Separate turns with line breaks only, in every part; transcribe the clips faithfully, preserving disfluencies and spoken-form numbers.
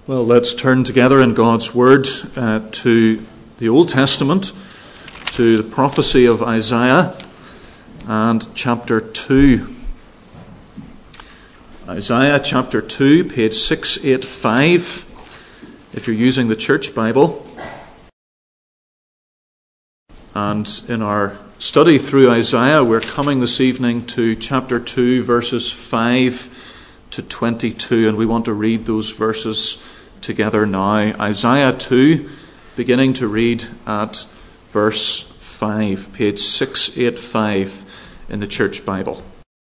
Well, let's turn together in God's Word uh, to the Old Testament, to the prophecy of Isaiah and chapter two. Isaiah chapter two, page six eighty-five, if you're using the Church Bible. And in our study through Isaiah, we're coming this evening to chapter two, verses five to twenty-two, and we want to read those verses together now. Isaiah two, beginning to read at verse five, page six eighty-five in the Church Bible.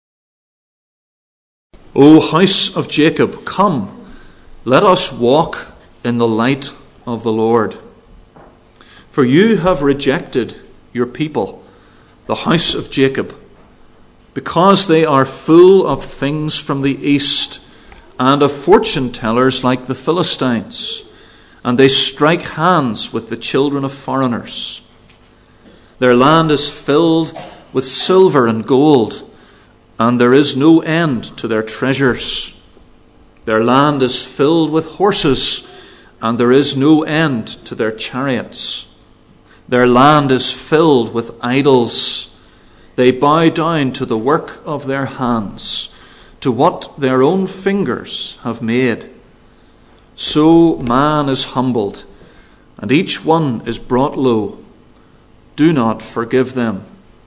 O house of Jacob, come, let us walk in the light of the Lord. For you have rejected your people, the house of Jacob, because they are full of things from the east, and of fortune tellers like the Philistines, and they strike hands with the children of foreigners. Their land is filled with silver and gold, and there is no end to their treasures. Their land is filled with horses, and there is no end to their chariots. Their land is filled with idols. They bow down to the work of their hands, to what their own fingers have made. So man is humbled, and each one is brought low. Do not forgive them.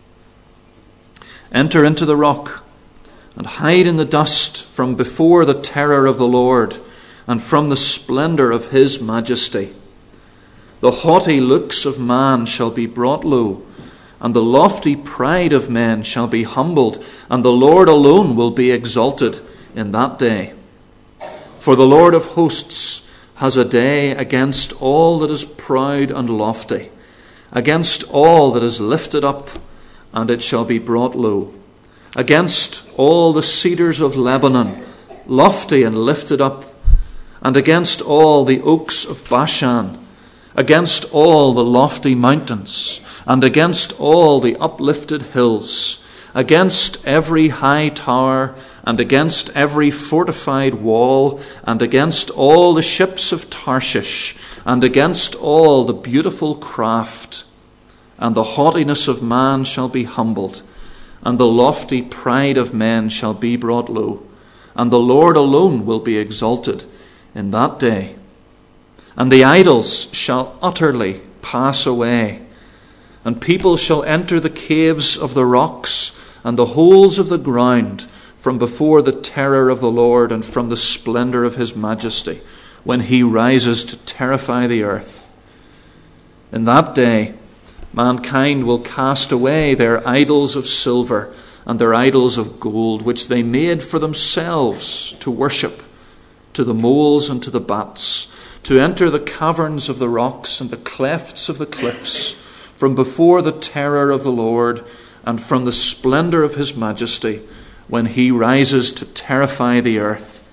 Enter into the rock, and hide in the dust from before the terror of the Lord, and from the splendor of his majesty. The haughty looks of man shall be brought low, and the lofty pride of men shall be humbled, and the Lord alone will be exalted in that day. For the Lord of hosts has a day against all that is proud and lofty, against all that is lifted up, and it shall be brought low, against all the cedars of Lebanon, lofty and lifted up, and against all the oaks of Bashan, against all the lofty mountains, and against all the uplifted hills, against every high tower, and against every fortified wall, and against all the ships of Tarshish, and against all the beautiful craft. And the haughtiness of man shall be humbled, and the lofty pride of men shall be brought low, and the Lord alone will be exalted in that day. And the idols shall utterly pass away, and people shall enter the caves of the rocks and the holes of the ground from before the terror of the Lord and from the splendor of his majesty, when he rises to terrify the earth. In that day, mankind will cast away their idols of silver and their idols of gold, which they made for themselves to worship, to the moles and to the bats, to enter the caverns of the rocks and the clefts of the cliffs, from before the terror of the Lord and from the splendor of his majesty, when he rises to terrify the earth.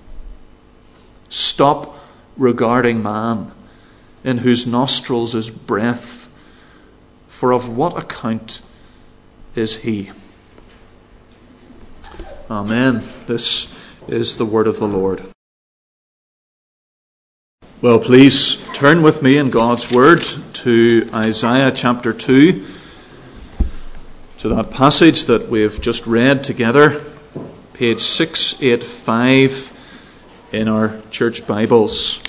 Stop regarding man, in whose nostrils is breath, for of what account is he? Amen. This is the word of the Lord. Well, please turn with me in God's Word to Isaiah chapter two, to that passage that we've just read together, page six eighty-five in our church Bibles.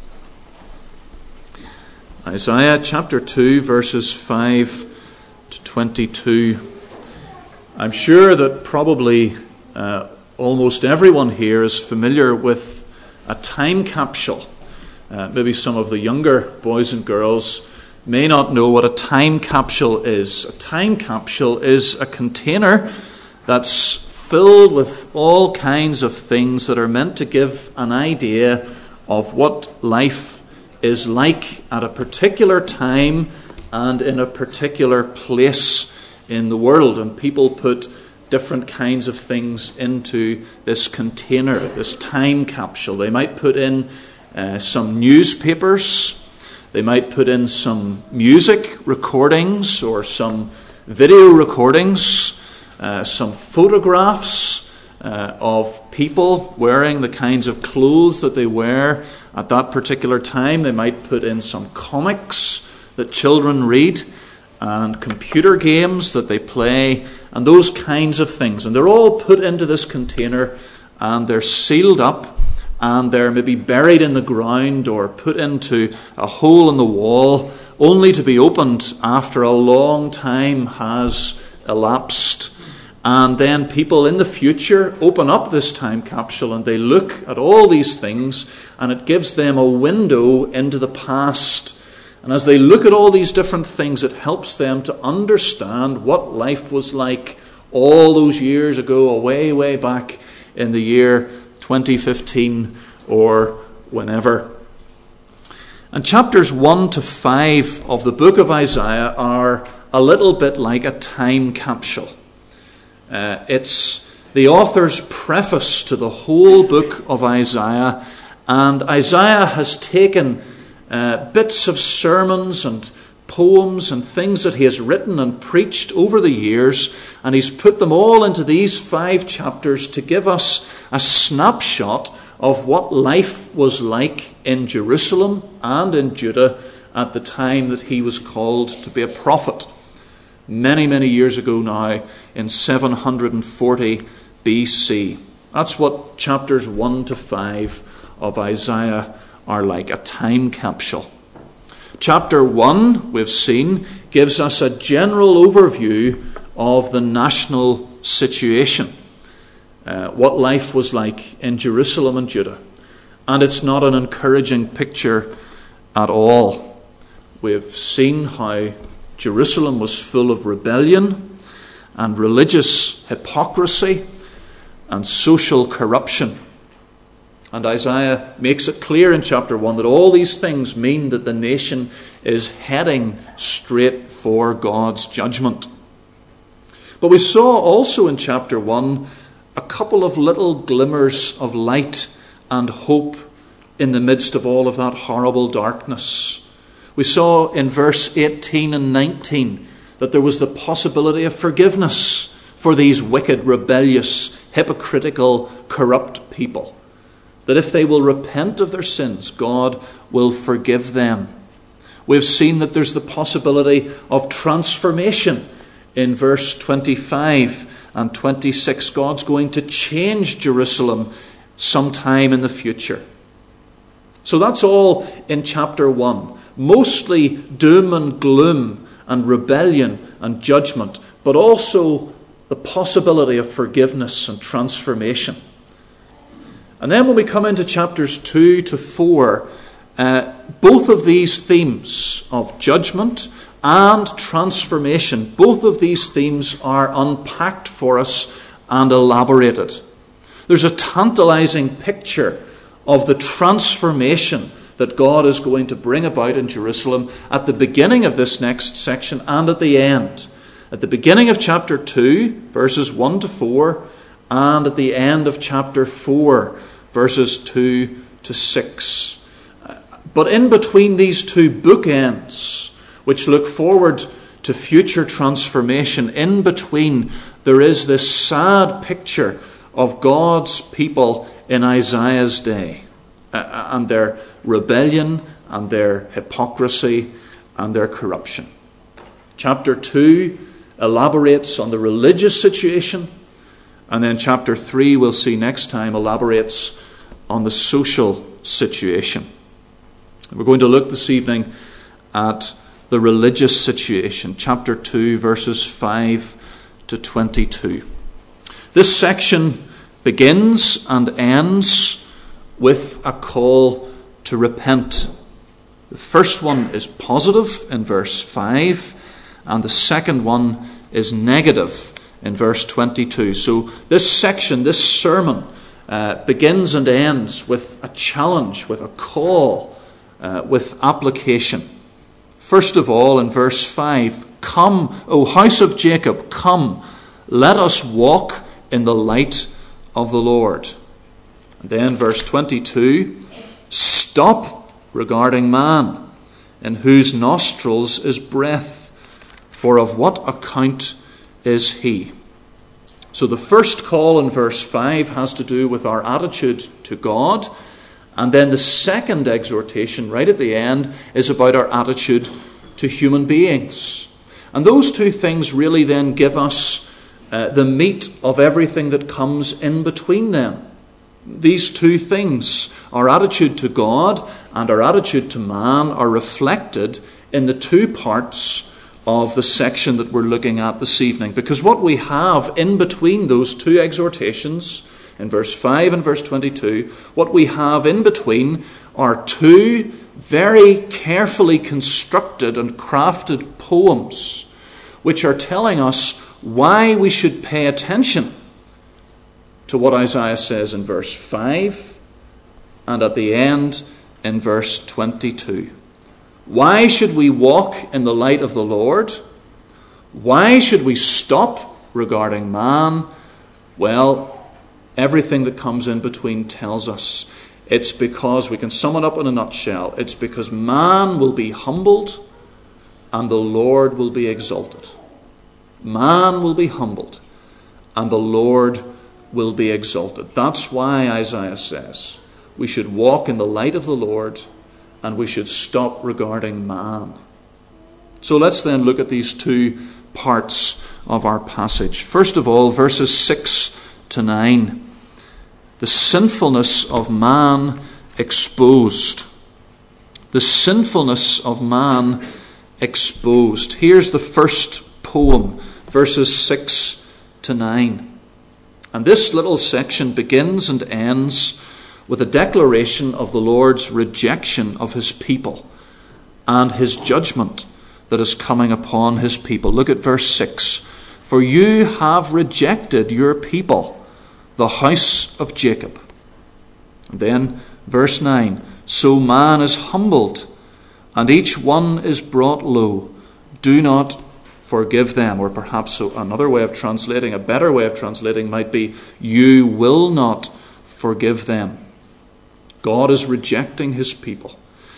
Isaiah chapter two, verses five to twenty-two. I'm sure that probably uh, almost everyone here is familiar with a time capsule. Uh, maybe some of the younger boys and girls may not know what a time capsule is. A time capsule is a container that's filled with all kinds of things that are meant to give an idea of what life is like at a particular time and in a particular place in the world. And people put different kinds of things into this container, this time capsule. They might put in Uh, some newspapers, they might put in some music recordings or some video recordings, uh, some photographs, uh, of people wearing the kinds of clothes that they wear at that particular time. They might put in some comics that children read and computer games that they play and those kinds of things. And they're all put into this container and they're sealed up and they're maybe buried in the ground or put into a hole in the wall only to be opened after a long time has elapsed. And then people in the future open up this time capsule and they look at all these things and it gives them a window into the past. And as they look at all these different things, it helps them to understand what life was like all those years ago, way, way back in the year twenty fifteen or whenever. And chapters one to five of the book of Isaiah are a little bit like a time capsule. Uh, it's the author's preface to the whole book of Isaiah, and Isaiah has taken uh, bits of sermons and poems and things that he has written and preached over the years, and he's put them all into these five chapters to give us a snapshot of what life was like in Jerusalem and in Judah at the time that he was called to be a prophet. Many, many years ago now, in seven hundred forty B C. That's what chapters one to five of Isaiah are like, a time capsule. Chapter one, we've seen, gives us a general overview of the national situation, uh, what life was like in Jerusalem and Judah. And it's not an encouraging picture at all. We've seen how Jerusalem was full of rebellion and religious hypocrisy and social corruption. And Isaiah makes it clear in chapter one that all these things mean that the nation is heading straight for God's judgment. But we saw also in chapter one a couple of little glimmers of light and hope in the midst of all of that horrible darkness. We saw in verse eighteen and nineteen that there was the possibility of forgiveness for these wicked, rebellious, hypocritical, corrupt people. That if they will repent of their sins, God will forgive them. We've seen that there's the possibility of transformation in verse twenty-five and twenty-six. God's going to change Jerusalem sometime in the future. So that's all in chapter one. Mostly doom and gloom and rebellion and judgment, but also the possibility of forgiveness and transformation. And then when we come into chapters two to four, uh, both of these themes of judgment and transformation, both of these themes are unpacked for us and elaborated. There's a tantalizing picture of the transformation that God is going to bring about in Jerusalem at the beginning of this next section and at the end. At the beginning of chapter two, verses one to four, and at the end of chapter four, verses two to six. But in between these two bookends, which look forward to future transformation, in between there is this sad picture of God's people in Isaiah's day, uh, and their rebellion and their hypocrisy and their corruption. Chapter two elaborates on the religious situation, and then chapter three, we'll see next time, elaborates on the social situation. We're going to look this evening at the religious situation, chapter two, verses five to twenty-two. This section begins and ends with a call to repent. The first one is positive in verse five, and the second one is negative in verse twenty-two. So this section, this sermon, uh, begins and ends with a challenge, with a call, uh, with application. First of all, in verse five, "Come, O house of Jacob, come, let us walk in the light of the Lord." And then verse twenty-two, "Stop regarding man, in whose nostrils is breath, for of what account is he?" So the first call in verse five has to do with our attitude to God. And then the second exhortation right at the end is about our attitude to human beings. And those two things really then give us uh, the meat of everything that comes in between them. These two things, our attitude to God and our attitude to man, are reflected in the two parts of the section that we're looking at this evening. Because what we have in between those two exhortations, in verse five and verse twenty-two, what we have in between are two very carefully constructed and crafted poems which are telling us why we should pay attention to what Isaiah says in verse five and at the end in verse twenty-two. Why should we walk in the light of the Lord? Why should we stop regarding man? Well, everything that comes in between tells us it's because, we can sum it up in a nutshell, it's because man will be humbled and the Lord will be exalted. Man will be humbled and the Lord will be exalted. That's why Isaiah says we should walk in the light of the Lord and we should stop regarding man. So let's then look at these two parts of our passage. First of all, verses six to nine. The sinfulness of man exposed. The sinfulness of man exposed. Here's the first poem, verses six to nine. And this little section begins and ends with a declaration of the Lord's rejection of his people and his judgment that is coming upon his people. Look at verse six. For you have rejected your people, the house of Jacob. And then verse nine. So man is humbled, and each one is brought low. Do not forgive them. Or perhaps another way of translating, a better way of translating might be, you will not forgive them. God is rejecting his people.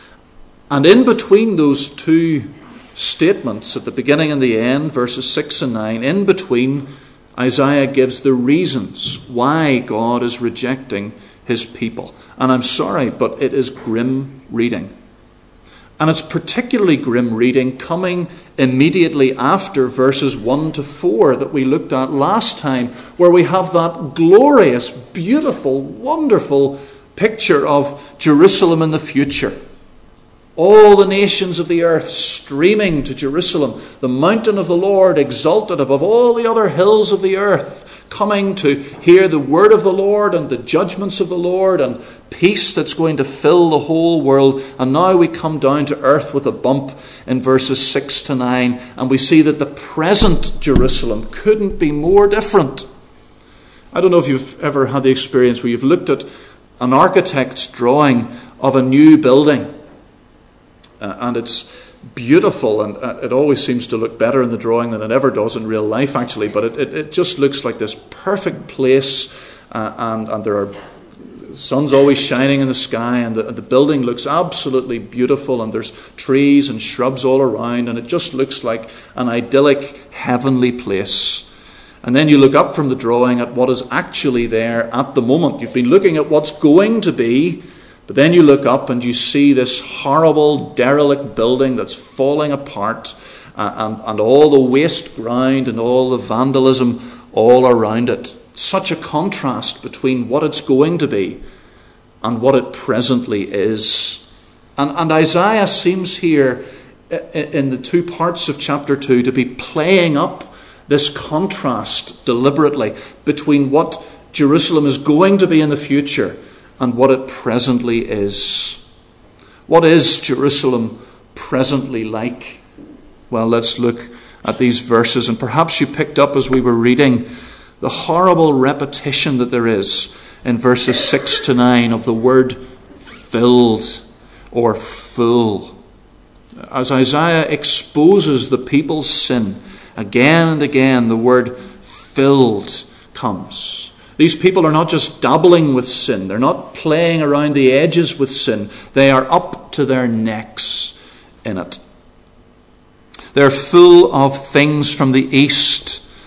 And in between those two statements, at the beginning and the end, verses six and nine, in between, Isaiah gives the reasons why God is rejecting his people. And I'm sorry, but it is grim reading. And it's particularly grim reading coming immediately after verses one to four that we looked at last time, where we have that glorious, beautiful, wonderful picture of Jerusalem in the future. All the nations of the earth streaming to Jerusalem, the mountain of the Lord exalted above all the other hills of the earth, coming to hear the word of the Lord and the judgments of the Lord and peace that's going to fill the whole world. And now we come down to earth with a bump in verses six to nine, and we see that the present Jerusalem couldn't be more different. I don't know if you've ever had the experience where you've looked at an architect's drawing of a new building, uh, and it's beautiful, and uh, it always seems to look better in the drawing than it ever does in real life, actually, but it, it, it just looks like this perfect place, uh, and, and there are the sun's always shining in the sky, and the, the building looks absolutely beautiful, and there's trees and shrubs all around, and it just looks like an idyllic heavenly place. And then you look up from the drawing at what is actually there at the moment. You've been looking at what's going to be, but then you look up and you see this horrible, derelict building that's falling apart, uh, and, and all the waste ground and all the vandalism all around it. Such a contrast between what it's going to be and what it presently is. And, and Isaiah seems here in the two parts of chapter two to be playing up this contrast deliberately between what Jerusalem is going to be in the future and what it presently is. What is Jerusalem presently like? Well, let's look at these verses, and perhaps you picked up as we were reading the horrible repetition that there is in verses six to nine of the word filled or full. As Isaiah exposes the people's sin, again and again, the word filled comes. These people are not just dabbling with sin. They're not playing around the edges with sin. They are up to their necks in it. They're full of things from the east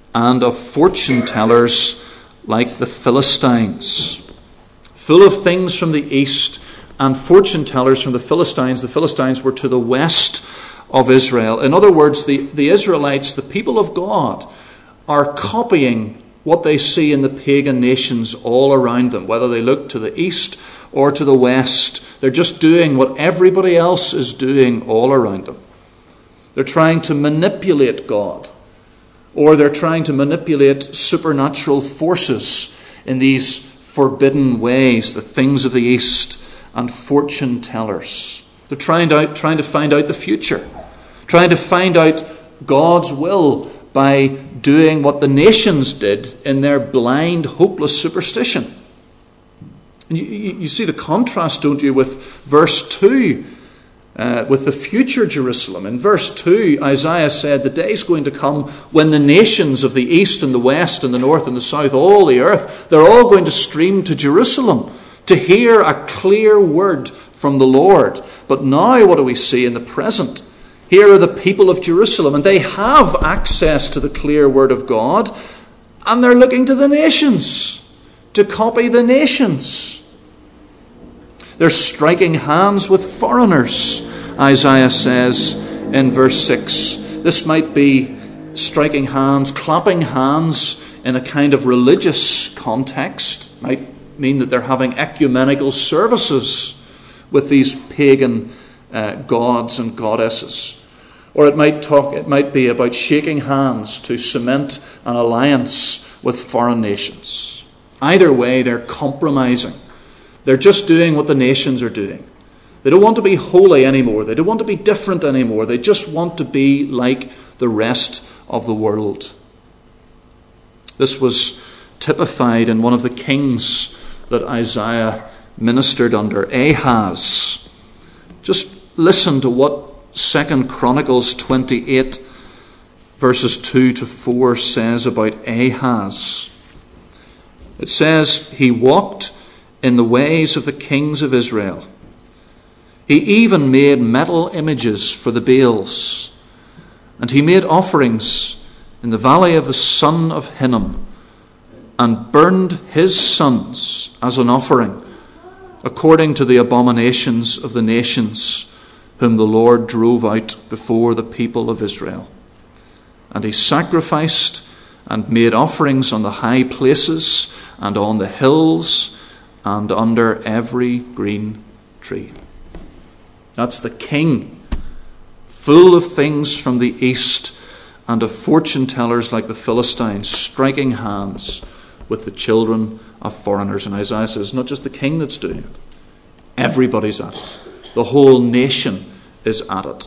and of fortune tellers like the Philistines. Full of things from the east and fortune tellers from the Philistines. The Philistines were to the west of Israel. In other words, the, the Israelites, the people of God, are copying what they see in the pagan nations all around them, whether they look to the east or to the west. They're just doing what everybody else is doing all around them. They're trying to manipulate God, or they're trying to manipulate supernatural forces in these forbidden ways, the things of the east and fortune tellers. They're trying to, trying to find out the future, trying to find out God's will by doing what the nations did in their blind, hopeless superstition. And you, you, you see the contrast, don't you, with verse two, uh, with the future Jerusalem. In verse two, Isaiah said, the day is going to come when the nations of the east and the west and the north and the south, all the earth, they're all going to stream to Jerusalem to hear a clear word from the Lord. But now what do we see in the present? Here are the people of Jerusalem, and they have access to the clear word of God, and they're looking to the nations to copy the nations. They're striking hands with foreigners, Isaiah says in verse six. This might be striking hands, clapping hands in a kind of religious context. Might mean that they're having ecumenical services with these pagan uh, gods and goddesses. Or it might talk. It might be about shaking hands to cement an alliance with foreign nations. Either way, they're compromising. They're just doing what the nations are doing. They don't want to be holy anymore. They don't want to be different anymore. They just want to be like the rest of the world. This was typified in one of the kings that Isaiah ministered under, Ahaz. Just listen to what Second Chronicles twenty-eight, verses two to four says about Ahaz. It says, he walked in the ways of the kings of Israel. He even made metal images for the Baals, and he made offerings in the valley of the son of Hinnom, and burned his sons as an offering, according to the abominations of the nations whom the Lord drove out before the people of Israel. And he sacrificed and made offerings on the high places and on the hills and under every green tree. That's the king, full of things from the east and of fortune tellers like the Philistines, striking hands with the children of foreigners. And Isaiah says, not just the king that's doing it. Everybody's at it. The whole nation is at it.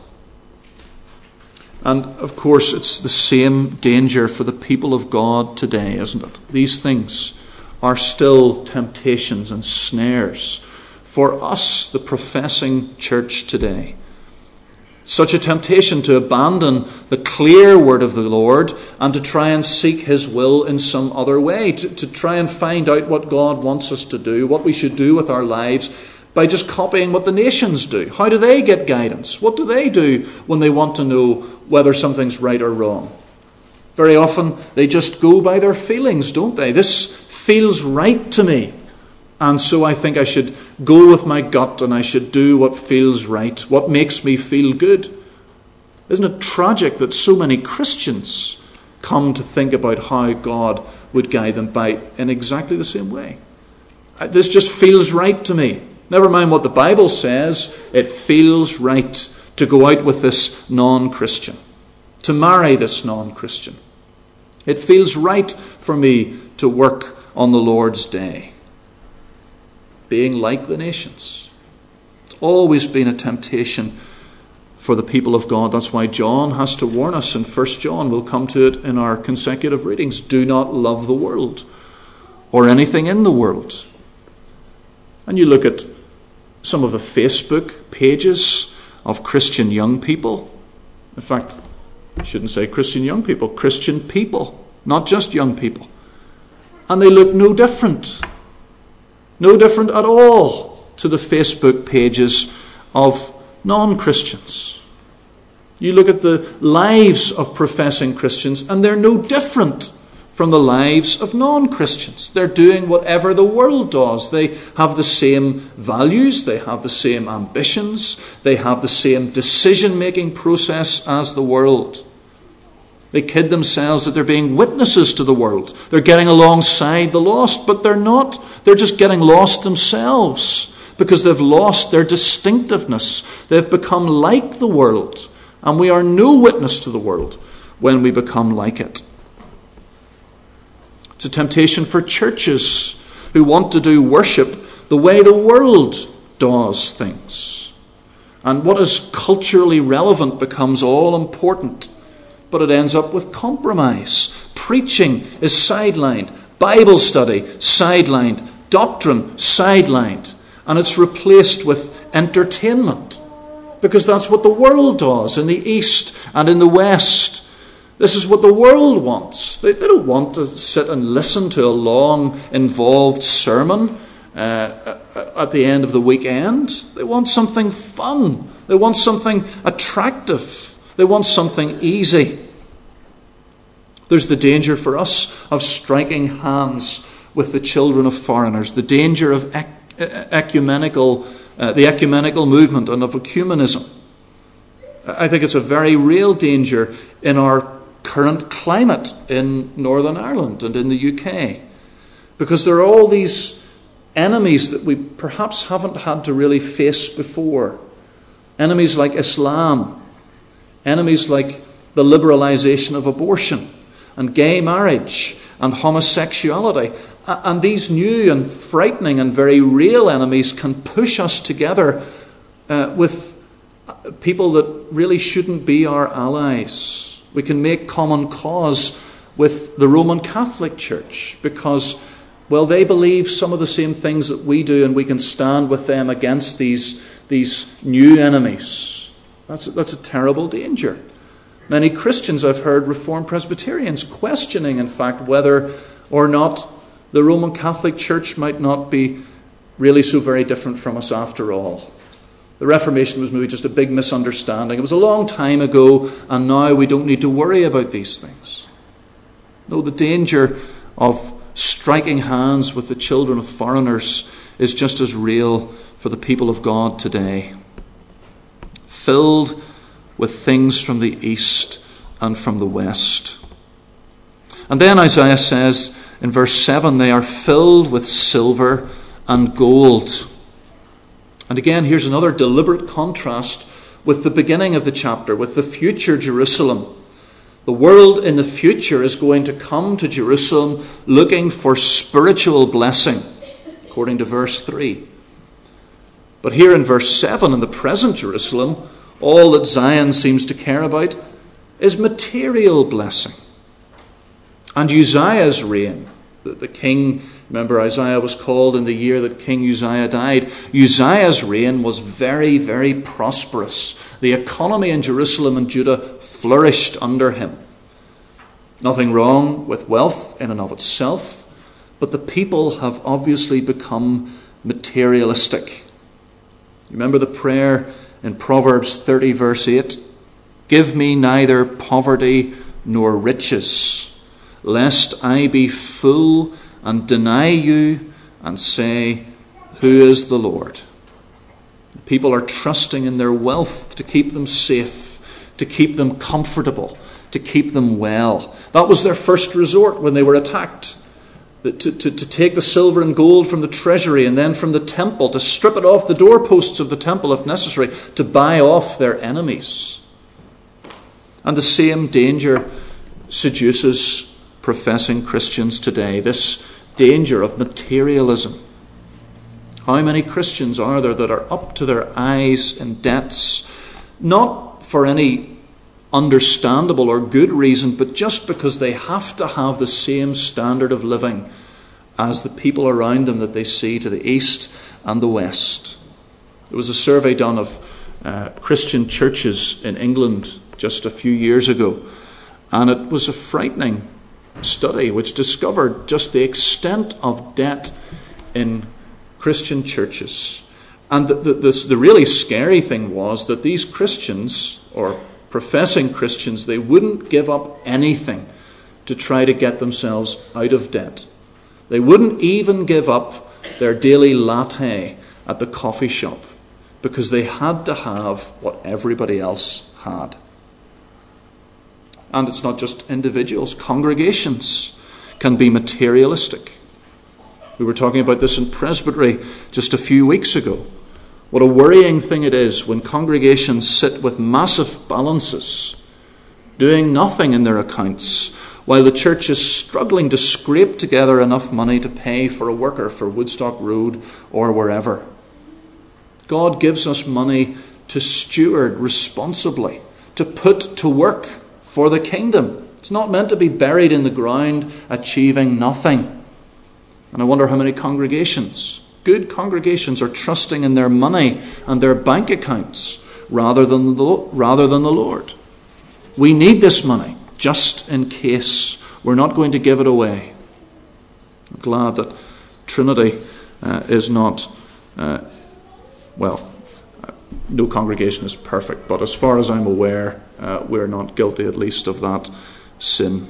And of course, it's the same danger for the people of God today, isn't it? These things are still temptations and snares for us, the professing church today. Such a temptation to abandon the clear word of the Lord and to try and seek his will in some other way, to, to try and find out what God wants us to do, what we should do with our lives, by just copying what the nations do. How do they get guidance? What do they do when they want to know whether something's right or wrong? Very often they just go by their feelings, don't they? This feels right to me, and so I think I should go with my gut and I should do what feels right, what makes me feel good. Isn't it tragic that so many Christians come to think about how God would guide them by in exactly the same way? This just feels right to me. Never mind what the Bible says, it feels right to go out with this non-Christian, to marry this non-Christian. It feels right for me to work on the Lord's day, being like the nations. It's always been a temptation for the people of God. That's why John has to warn us in First John. We'll come to it in our consecutive readings. Do not love the world or anything in the world. And you look at some of the Facebook pages of Christian young people. In fact, I shouldn't say Christian young people, Christian people, not just young people. And they look no different. No different at all to the Facebook pages of non-Christians. You look at the lives of professing Christians, and they're no different from the lives of non-Christians. They're doing whatever the world does. They have the same values, they have the same ambitions, they have the same decision-making process as the world. They kid themselves that they're being witnesses to the world. They're getting alongside the lost, but they're not. They're just getting lost themselves because they've lost their distinctiveness. They've become like the world, and we are no witness to the world when we become like it. It's a temptation for churches who want to do worship the way the world does things. And what is culturally relevant becomes all important, but it ends up with compromise. Preaching is sidelined, Bible study sidelined, doctrine sidelined, and it's replaced with entertainment, because that's what the world does in the East and in the West. This is what the world wants. They, they don't want to sit and listen to a long, involved sermon uh, at the end of the weekend. They want something fun. They want something attractive. They want something easy. There's the danger for us of striking hands with the children of foreigners, the danger of ec- ecumenical, uh, the ecumenical movement and of ecumenism. I think it's a very real danger in our current climate in Northern Ireland and in the U K, because there are all these enemies that we perhaps haven't had to really face before. Enemies like Islam, enemies like the liberalisation of abortion and gay marriage and homosexuality. And these new and frightening and very real enemies can push us together uh, with people that really shouldn't be our allies. We can make common cause with the Roman Catholic Church because, well, they believe some of the same things that we do, and we can stand with them against these, these new enemies. That's, that's a terrible danger. Many Christians, I've heard Reformed Presbyterians questioning, in fact, whether or not the Roman Catholic Church might not be really so very different from us after all. The Reformation was maybe just a big misunderstanding. It was a long time ago, and now we don't need to worry about these things. No, the danger of striking hands with the children of foreigners is just as real for the people of God today. Filled with things from the east and from the west. And then Isaiah says in verse seven, they are filled with silver and gold. And again, here's another deliberate contrast with the beginning of the chapter, with the future Jerusalem. The world in the future is going to come to Jerusalem looking for spiritual blessing, according to verse three. But here in verse seven, in the present Jerusalem, all that Zion seems to care about is material blessing. And Uzziah's reign, the, the king, remember Isaiah was called in the year that King Uzziah died. Uzziah's reign was very, very prosperous. The economy in Jerusalem and Judah flourished under him. Nothing wrong with wealth in and of itself, but the people have obviously become materialistic. Remember the prayer in Proverbs thirty verse eight? Give me neither poverty nor riches, lest I be full and deny you and say, who is the Lord? People are trusting in their wealth to keep them safe, to keep them comfortable, to keep them well. That was their first resort when they were attacked. To, to, to take the silver and gold from the treasury and then from the temple, to strip it off the doorposts of the temple if necessary, to buy off their enemies. And the same danger seduces professing Christians today, this danger of materialism. How many Christians are there that are up to their eyes in debts, not for any understandable or good reason, but just because they have to have the same standard of living as the people around them that they see to the east and the west? There was a survey done of uh, Christian churches in England just a few years ago, and it was a frightening study which discovered just the extent of debt in Christian churches. And the, the, the, the really scary thing was that these Christians, or professing Christians, they wouldn't give up anything to try to get themselves out of debt. They wouldn't even give up their daily latte at the coffee shop because they had to have what everybody else had. And it's not just individuals. Congregations can be materialistic. We were talking about this in Presbytery just a few weeks ago. What a worrying thing it is when congregations sit with massive balances, doing nothing in their accounts, while the church is struggling to scrape together enough money to pay for a worker for Woodstock Road or wherever. God gives us money to steward responsibly, to put to work for the kingdom. It's not meant to be buried in the ground, achieving nothing. And I wonder how many congregations, good congregations, are trusting in their money and their bank accounts rather than the, rather than the Lord. We need this money just in case. We're not going to give it away. I'm glad that Trinity uh, is not, uh, well, no congregation is perfect, but as far as I'm aware, uh, we're not guilty at least of that sin.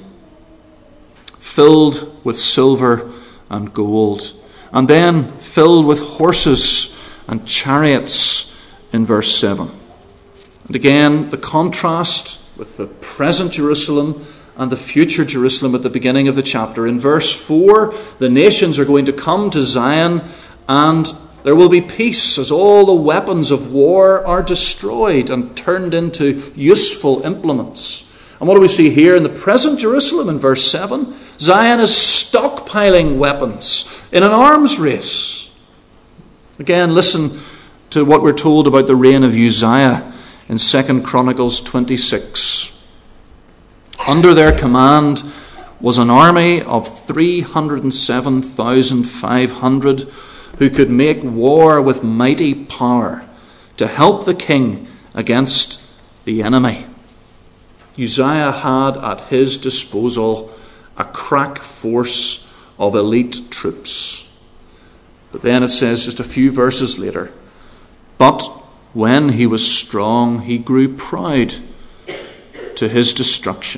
Filled with silver and gold, and then filled with horses and chariots in verse seven. And again, the contrast with the present Jerusalem and the future Jerusalem at the beginning of the chapter. In verse four, the nations are going to come to Zion and there will be peace as all the weapons of war are destroyed and turned into useful implements. And what do we see here in the present Jerusalem in verse seven? Zion is stockpiling weapons in an arms race. Again, listen to what we're told about the reign of Uzziah in Second Chronicles twenty-six. Under their command was an army of three hundred seven thousand five hundred who could make war with mighty power to help the king against the enemy. Uzziah had at his disposal a crack force of elite troops. But then it says just a few verses later, but when he was strong, he grew proud to his destruction.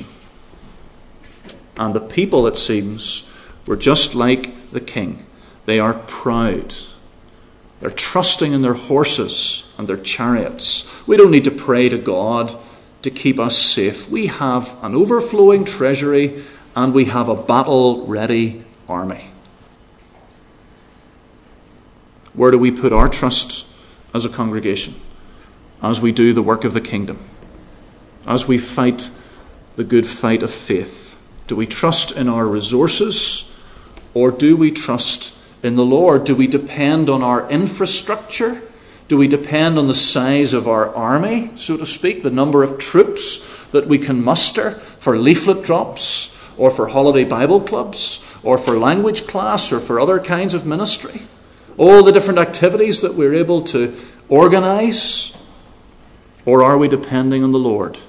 And the people, it seems, were just like the king. They are proud. They're trusting in their horses and their chariots. We don't need to pray to God to keep us safe. We have an overflowing treasury and we have a battle-ready army. Where do we put our trust as a congregation? As we do the work of the kingdom, as we fight the good fight of faith? Do we trust in our resources, or do we trust in the Lord? Do we depend on our infrastructure? Do we depend on the size of our army, so to speak, the number of troops that we can muster for leaflet drops, or for holiday Bible clubs, or for language class, or for other kinds of ministry? All the different activities that we're able to organize? Or are we depending on the Lord?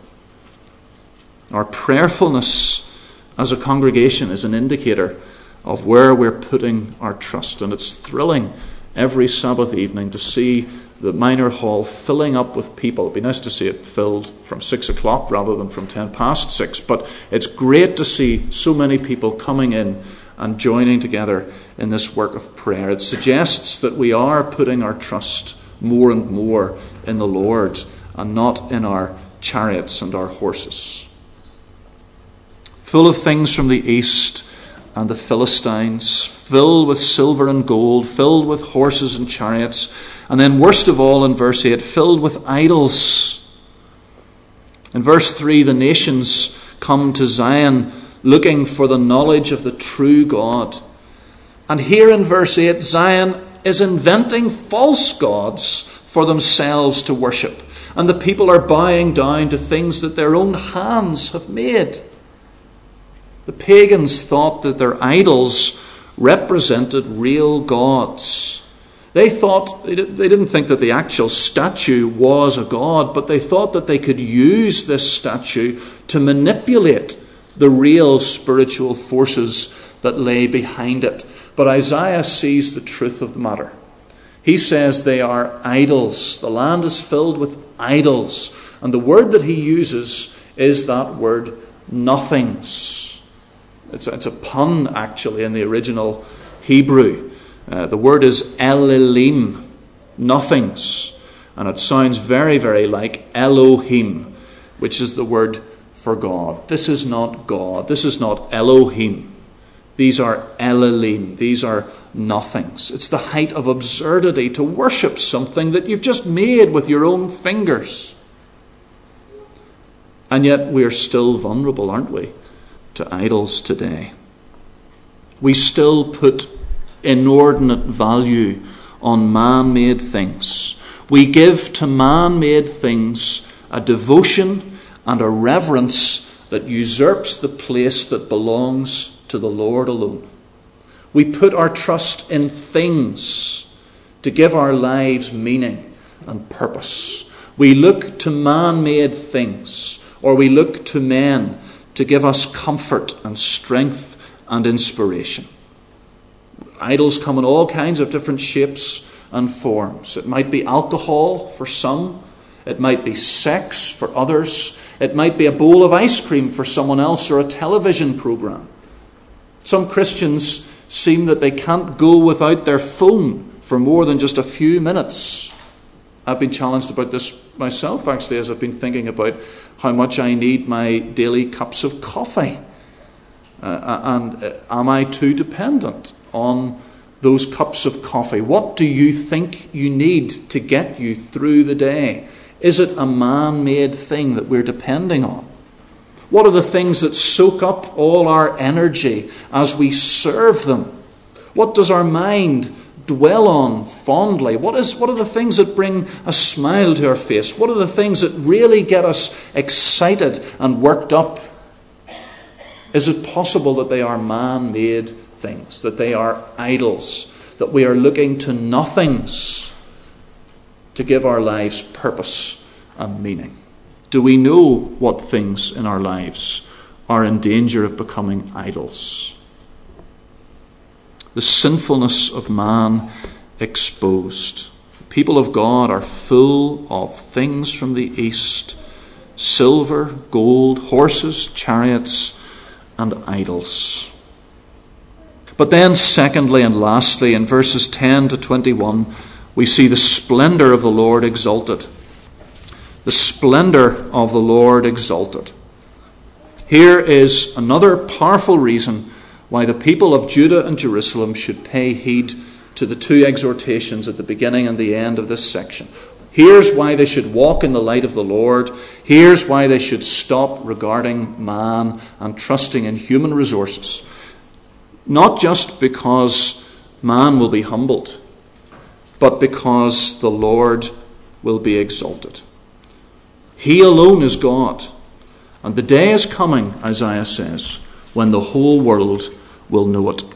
Our prayerfulness as a congregation is an indicator of where we're putting our trust. And it's thrilling every Sabbath evening to see the minor hall filling up with people. It'd be nice to see it filled from six o'clock rather than from ten past six. But it's great to see so many people coming in and joining together in this work of prayer. It suggests that we are putting our trust more and more in the Lord and not in our chariots and our horses. Full of things from the east and the Philistines, filled with silver and gold, filled with horses and chariots, and then worst of all in verse eight, filled with idols. In verse three, the nations come to Zion looking for the knowledge of the true God. And here in verse eight, Zion is inventing false gods for themselves to worship. And the people are bowing down to things that their own hands have made. The pagans thought that their idols represented real gods. They thought, they didn't think that the actual statue was a god, but they thought that they could use this statue to manipulate the real spiritual forces that lay behind it. But Isaiah sees the truth of the matter. He says they are idols. The land is filled with idols. And the word that he uses is that word nothings. It's a, it's a pun, actually, in the original Hebrew. Uh, the word is Elilim, nothings. And it sounds very, very like Elohim, which is the word for God. This is not God. This is not Elohim. These are Elilim. These are nothings. It's the height of absurdity to worship something that you've just made with your own fingers. And yet we're still vulnerable, aren't we, to idols today. We still put inordinate value on man-made things. We give to man-made things a devotion and a reverence that usurps the place that belongs to the Lord alone. We put our trust in things to give our lives meaning and purpose. We look to man-made things, or we look to men to give us comfort and strength and inspiration. Idols come in all kinds of different shapes and forms. It might be alcohol for some. It might be sex for others. It might be a bowl of ice cream for someone else, or a television program. Some Christians seem that they can't go without their phone for more than just a few minutes. I've been challenged about this myself, actually, as I've been thinking about how much I need my daily cups of coffee. Uh, and uh, am I too dependent on those cups of coffee? What do you think you need to get you through the day? Is it a man-made thing that we're depending on? What are the things that soak up all our energy as we serve them? What does our mind dwell on fondly? What is, what are the things that bring a smile to our face? What are the things that really get us excited and worked up? Is it possible that they are man-made things, that they are idols, that we are looking to nothings to give our lives purpose and meaning? Do we know what things in our lives are in danger of becoming idols? The sinfulness of man exposed. People of God are full of things from the east: silver, gold, horses, chariots, and idols. But then, secondly and lastly, in verses ten to twenty-one, we see the splendor of the Lord exalted. The splendor of the Lord exalted. Here is another powerful reason why the people of Judah and Jerusalem should pay heed to the two exhortations at the beginning and the end of this section. Here's why they should walk in the light of the Lord. Here's why they should stop regarding man and trusting in human resources. Not just because man will be humbled, but because the Lord will be exalted. He alone is God. And the day is coming, Isaiah says, when the whole world will know it.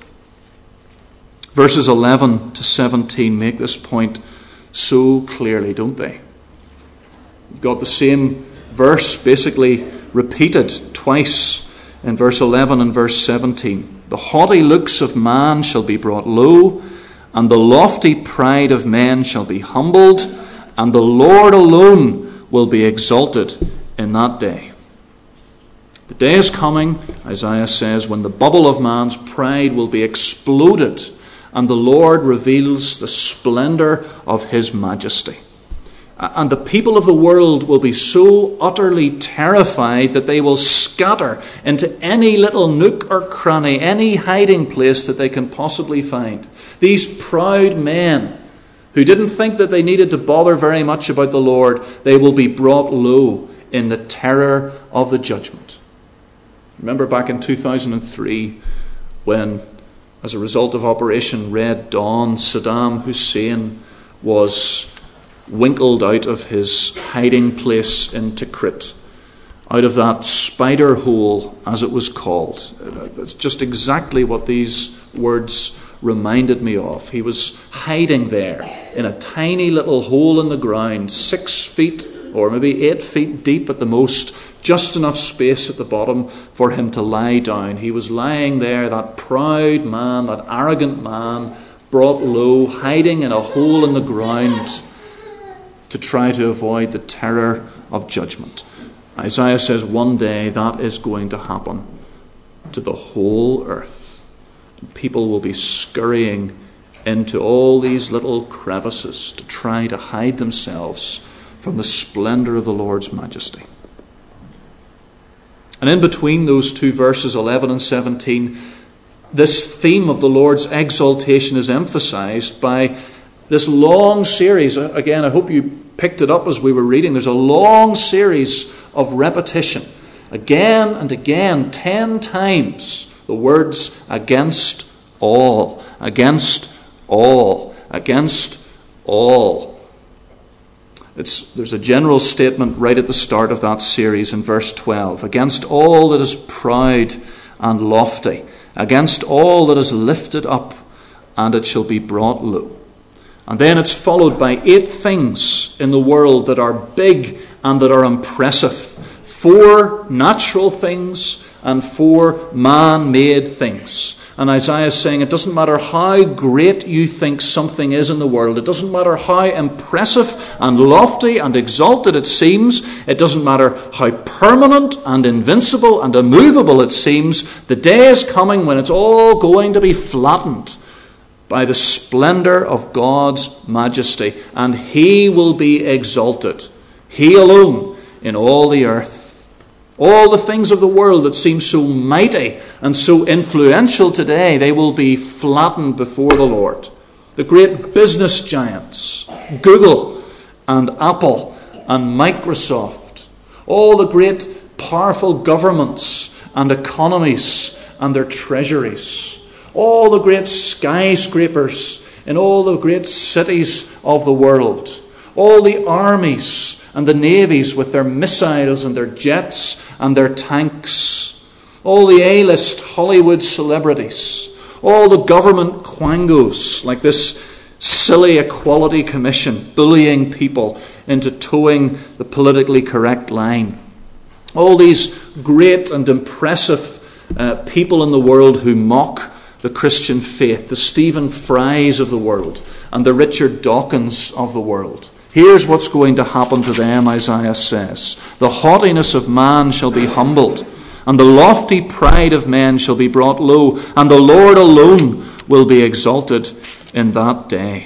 Verses eleven to seventeen make this point so clearly, don't they? You've got the same verse basically repeated twice in verse eleven and verse seventeen. The haughty looks of man shall be brought low, and the lofty pride of men shall be humbled, and the Lord alone will be exalted in that day. The day is coming, Isaiah says, when the bubble of man's pride will be exploded, and the Lord reveals the splendor of his majesty. And the people of the world will be so utterly terrified that they will scatter into any little nook or cranny, any hiding place that they can possibly find. These proud men who didn't think that they needed to bother very much about the Lord, they will be brought low in the terror of the judgment. Remember back in two thousand three when, as a result of Operation Red Dawn, Saddam Hussein was winkled out of his hiding place in Tikrit, out of that spider hole, as it was called. That's just exactly what these words reminded me of. He was hiding there in a tiny little hole in the ground, six feet or maybe eight feet deep at the most, just enough space at the bottom for him to lie down. He was lying there, that proud man, that arrogant man, brought low, hiding in a hole in the ground to try to avoid the terror of judgment. Isaiah says one day that is going to happen to the whole earth. People will be scurrying into all these little crevices to try to hide themselves from the splendor of the Lord's majesty. And in between those two verses, eleven and seventeen, this theme of the Lord's exaltation is emphasized by this long series. Again, I hope you picked it up as we were reading. There's a long series of repetition. Again and again, ten times, the words against all, against all, against all. It's, there's a general statement right at the start of that series in verse twelve. Against all that is proud and lofty, against all that is lifted up, and it shall be brought low. And then it's followed by eight things in the world that are big and that are impressive. Four natural things and four man-made things. And Isaiah is saying it doesn't matter how great you think something is in the world. It doesn't matter how impressive and lofty and exalted it seems. It doesn't matter how permanent and invincible and immovable it seems. The day is coming when it's all going to be flattened by the splendor of God's majesty. And He will be exalted. He alone in all the earth. All the things of the world that seem so mighty and so influential today, they will be flattened before the Lord. The great business giants, Google and Apple and Microsoft, all the great powerful governments and economies and their treasuries, all the great skyscrapers in all the great cities of the world, all the armies and the navies with their missiles and their jets and their tanks, all the A-list Hollywood celebrities, all the government quangos like this silly Equality Commission bullying people into towing the politically correct line, all these great and impressive uh, people in the world who mock the Christian faith, the Stephen Frys of the world and the Richard Dawkins of the world. Here's what's going to happen to them, Isaiah says. The haughtiness of man shall be humbled, and the lofty pride of men shall be brought low, and the Lord alone will be exalted in that day.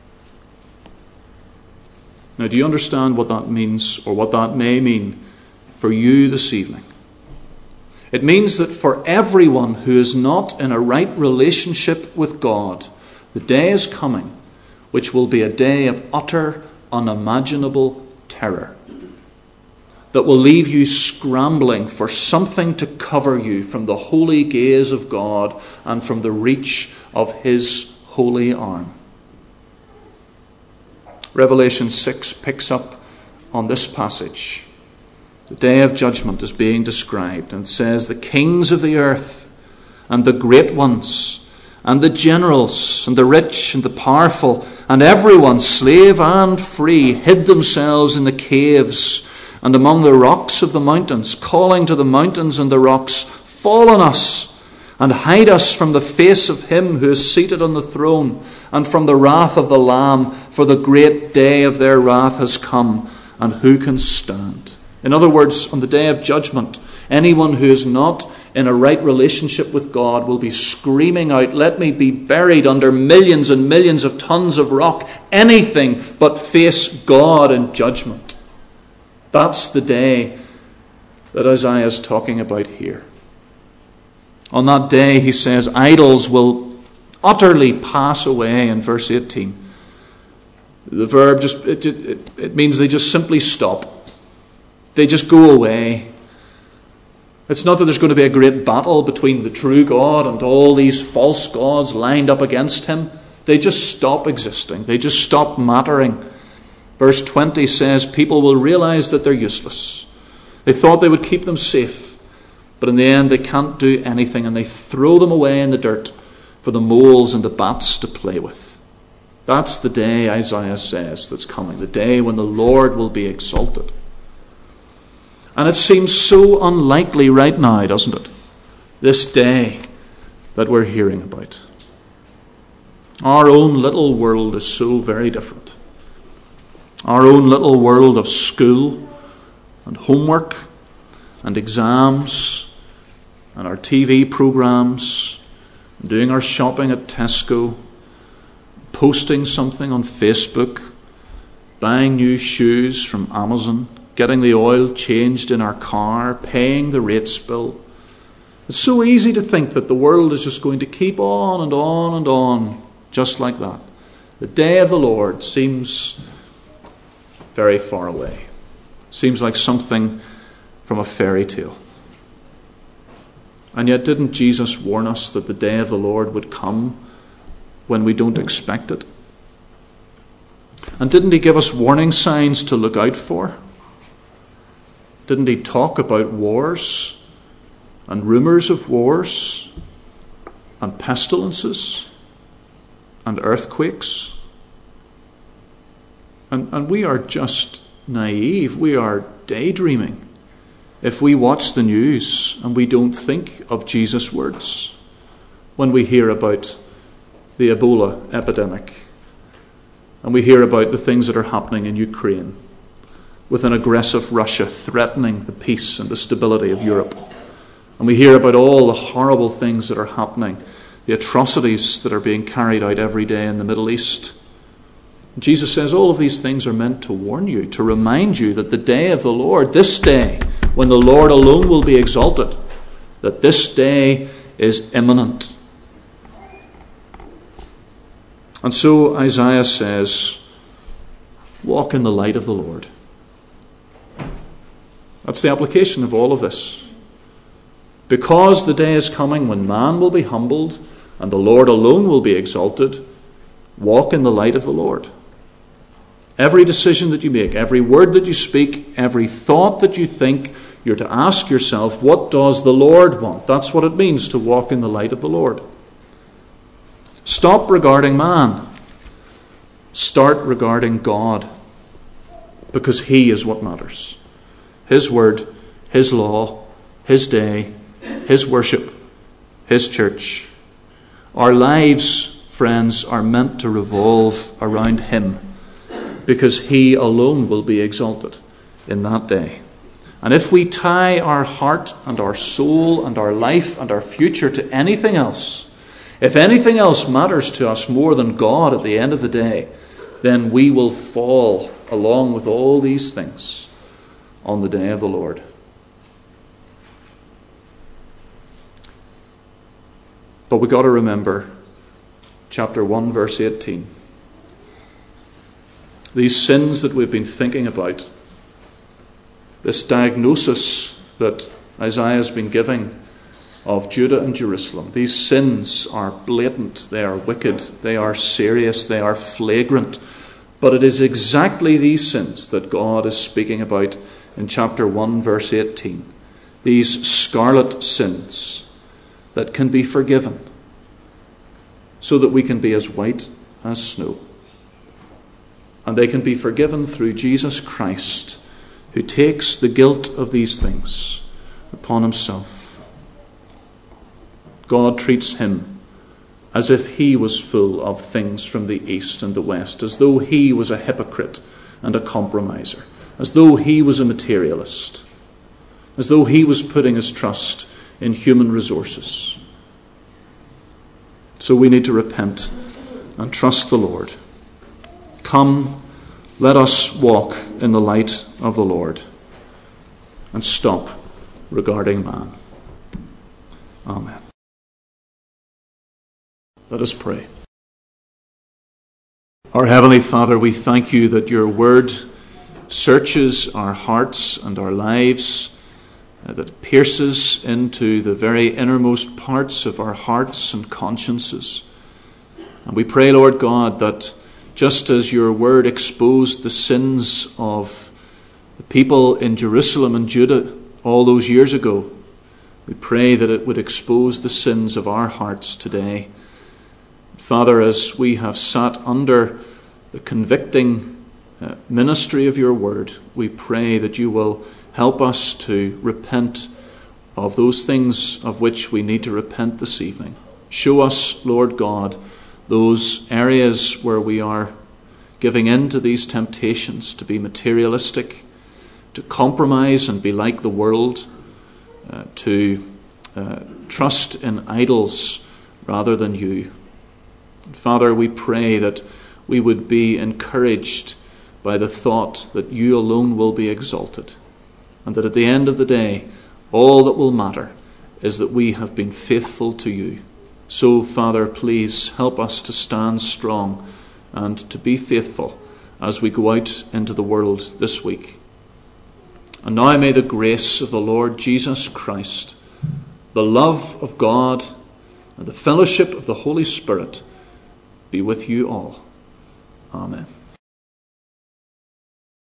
Now, do you understand what that means, or what that may mean for you this evening? It means that for everyone who is not in a right relationship with God, the day is coming which will be a day of utter unimaginable terror that will leave you scrambling for something to cover you from the holy gaze of God and from the reach of His holy arm. Revelation six picks up on this passage. The day of judgment is being described and says, the kings of the earth and the great ones and the generals and the rich and the powerful and everyone, slave and free, hid themselves in the caves and among the rocks of the mountains, calling to the mountains and the rocks, fall on us and hide us from the face of Him who is seated on the throne and from the wrath of the Lamb, for the great day of their wrath has come, and who can stand? In other words, on the day of judgment, anyone who is not in a right relationship with God will be screaming out, let me be buried under millions and millions of tons of rock, anything but face God in judgment. That's the day that Isaiah is talking about here. On that day, he says, idols will utterly pass away in verse eighteen. The verb just it, it, it means they just simply stop. They just go away. It's not that there's going to be a great battle between the true God and all these false gods lined up against Him. They just stop existing. They just stop mattering. Verse twenty says people will realize that they're useless. They thought they would keep them safe, but in the end they can't do anything, and they throw them away in the dirt for the moles and the bats to play with. That's the day, Isaiah says, that's coming, the day when the Lord will be exalted. And it seems so unlikely right now, doesn't it? This day that we're hearing about. Our own little world is so very different. Our own little world of school and homework and exams and our T V programs, and doing our shopping at Tesco, posting something on Facebook, buying new shoes from Amazon, getting the oil changed in our car, paying the rates bill. It's so easy to think that the world is just going to keep on and on and on, just like that. The day of the Lord seems very far away. Seems like something from a fairy tale. And yet, didn't Jesus warn us that the day of the Lord would come when we don't expect it? And didn't he give us warning signs to look out for? Didn't he talk about wars and rumours of wars and pestilences and earthquakes? And, and we are just naive. We are daydreaming if we watch the news and we don't think of Jesus' words when we hear about the Ebola epidemic and we hear about the things that are happening in Ukraine with an aggressive Russia threatening the peace and the stability of Europe. And we hear about all the horrible things that are happening, the atrocities that are being carried out every day in the Middle East. Jesus says all of these things are meant to warn you, to remind you that the day of the Lord, this day, when the Lord alone will be exalted, that this day is imminent. And so Isaiah says, walk in the light of the Lord. That's the application of all of this. Because the day is coming when man will be humbled and the Lord alone will be exalted, walk in the light of the Lord. Every decision that you make, every word that you speak, every thought that you think, you're to ask yourself, what does the Lord want? That's what it means to walk in the light of the Lord. Stop regarding man. Start regarding God, because he is what matters. His word, his law, his day, his worship, his church. Our lives, friends, are meant to revolve around him, because he alone will be exalted in that day. And if we tie our heart and our soul and our life and our future to anything else, if anything else matters to us more than God at the end of the day, then we will fall along with all these things on the day of the Lord. But we've got to remember chapter one, verse eighteen. These sins that we've been thinking about, this diagnosis that Isaiah has been giving of Judah and Jerusalem, these sins are blatant, they are wicked, they are serious, they are flagrant. But it is exactly these sins that God is speaking about in chapter one, verse eighteen. These scarlet sins that can be forgiven so that we can be as white as snow. And they can be forgiven through Jesus Christ, who takes the guilt of these things upon himself. God treats him as if he was full of things from the east and the west, as though he was a hypocrite and a compromiser, as though he was a materialist, as though he was putting his trust in human resources. So we need to repent and trust the Lord. Come, let us walk in the light of the Lord and stop regarding man. Amen. Let us pray. Our Heavenly Father, we thank you that your word searches our hearts and our lives, uh, that it pierces into the very innermost parts of our hearts and consciences. And we pray, Lord God, that just as your word exposed the sins of the people in Jerusalem and Judah all those years ago, we pray that it would expose the sins of our hearts today. Father, as we have sat under the convicting uh, ministry of your word, we pray that you will help us to repent of those things of which we need to repent this evening. Show us, Lord God, those areas where we are giving in to these temptations to be materialistic, to compromise and be like the world, uh, to uh, trust in idols rather than you. Father, we pray that we would be encouraged by the thought that you alone will be exalted, and that at the end of the day, all that will matter is that we have been faithful to you. So, Father, please help us to stand strong and to be faithful as we go out into the world this week. And now may the grace of the Lord Jesus Christ, the love of God, and the fellowship of the Holy Spirit be with you all. Amen.